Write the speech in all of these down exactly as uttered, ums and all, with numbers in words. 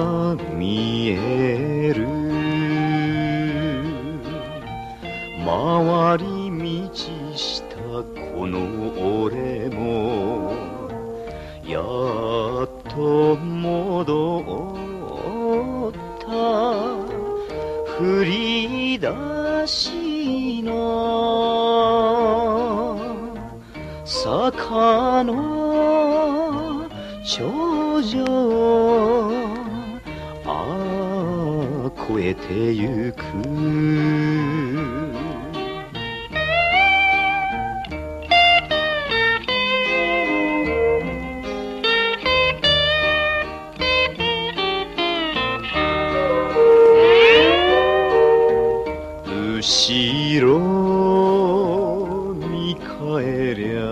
見える回り道したこの俺もやっと戻った振り出しの坂の頂上ああ越えてゆく後ろ見返りゃ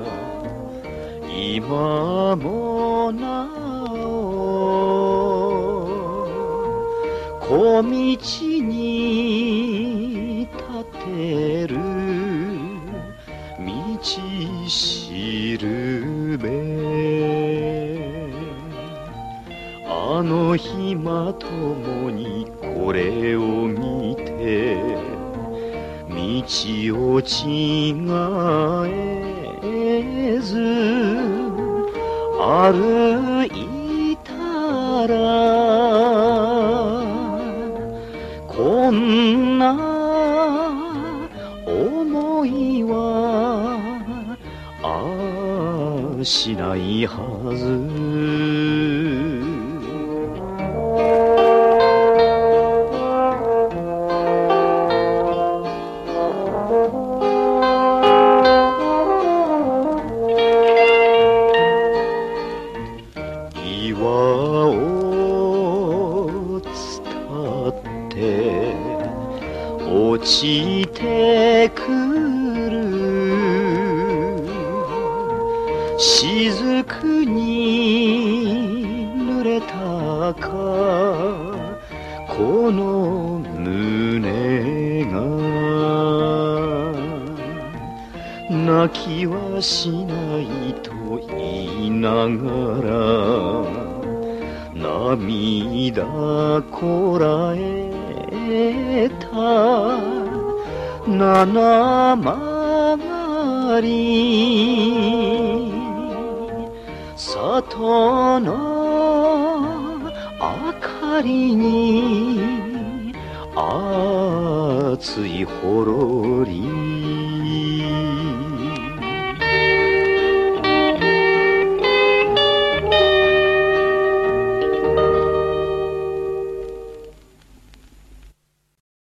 今もなお小道に立てる道しるべあの日まともにこれを見て道を違えず歩いたらこんな思いはああしないはず岩を伝って落ちてくる雫に濡れたかこの胸が泣きはしないと言いながら涙こらえた七曲り里の明かりに熱いほろり